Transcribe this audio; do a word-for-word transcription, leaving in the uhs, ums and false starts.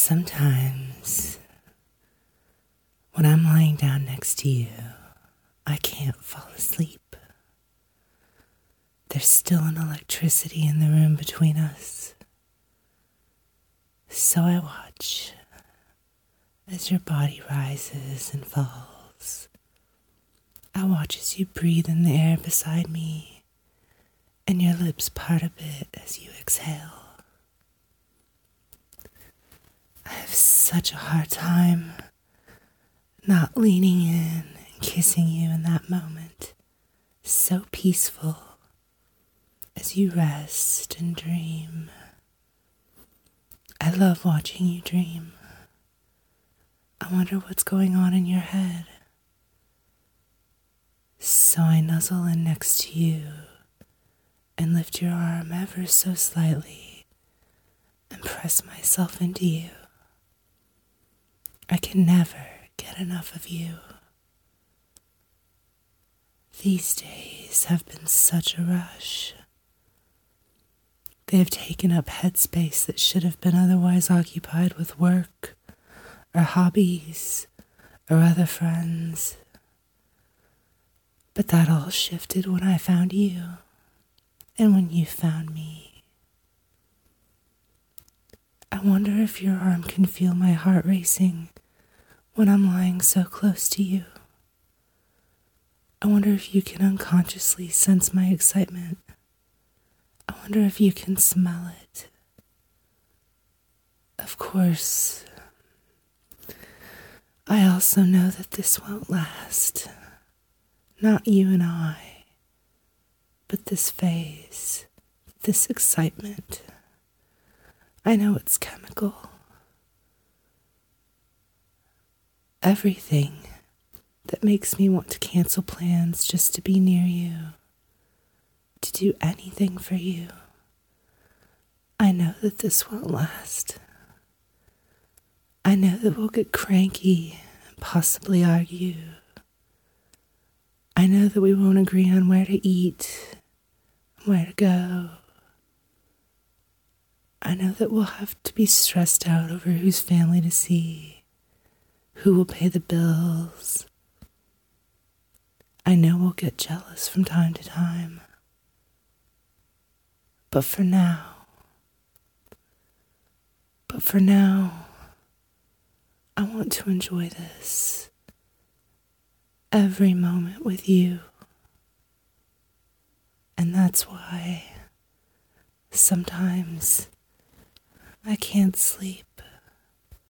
Sometimes, when I'm lying down next to you, I can't fall asleep. There's still an electricity in the room between us. So I watch as your body rises and falls. I watch as you breathe in the air beside me, and your lips part a bit as you exhale. I have such a hard time not leaning in and kissing you in that moment, so peaceful as you rest and dream. I love watching you dream. I wonder what's going on in your head. So I nuzzle in next to you and lift your arm ever so slightly and press myself into you. I can never get enough of you. These days have been such a rush. They have taken up headspace that should have been otherwise occupied with work or hobbies or other friends. But that all shifted when I found you and when you found me. I wonder if your arm can feel my heart racing when I'm lying so close to you. I wonder if you can unconsciously sense my excitement. I wonder if you can smell it. Of course, I also know that this won't last. Not you and I, but this phase, this excitement. I know it's chemical. Everything that makes me want to cancel plans just to be near you, to do anything for you. I know that this won't last. I know that we'll get cranky and possibly argue. I know that we won't agree on where to eat, where to go. I know that we'll have to be stressed out over whose family to see, who will pay the bills. I know we'll get jealous from time to time. But for now, but for now, I want to enjoy this. Every moment with you. And that's why sometimes I can't sleep.